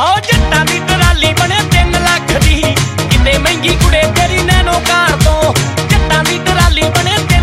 ਹੋ ਜੱਟਾਂ ਦੀ ਟਰਾਲੀ ਬਣੇ 3 ਲੱਖ ਦੀ, ਕਿਤੇ ਮਹਿੰਗੀ ਕੁੜੇ ਤੇਰੀ ਨੈਨੋ ਕਾਰ ਤੋਂ। ਜੱਟਾਂ ਦੀ ਟਰਾਲੀ ਬਣੇ